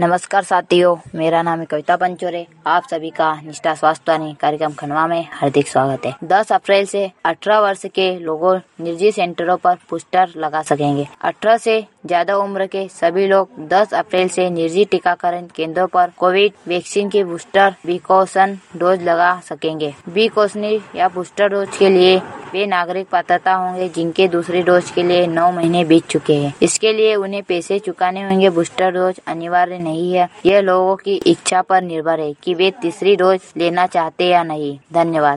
नमस्कार साथियों, मेरा नाम है कविता पंचोरे। आप सभी का निष्ठा स्वास्थ्य कार्यक्रम खंडवा में हार्दिक स्वागत है। 10 अप्रैल से 18 वर्ष के लोगों निजी सेंटरों पर बूस्टर लगा सकेंगे। 18 से ज्यादा उम्र के सभी लोग 10 अप्रैल से निजी टीकाकरण केंद्रों पर कोविड वैक्सीन की बूस्टर प्रिकॉशन डोज लगा सकेंगे। प्रिकॉशनरी या बूस्टर डोज के लिए वे नागरिक पात्रता होंगे जिनके दूसरी डोज के लिए 9 महीने बीत चुके हैं। इसके लिए उन्हें पैसे चुकाने होंगे। बूस्टर डोज अनिवार्य नहीं है। यह लोगों की इच्छा पर निर्भर है कि वे तीसरी डोज लेना चाहते या नहीं। धन्यवाद।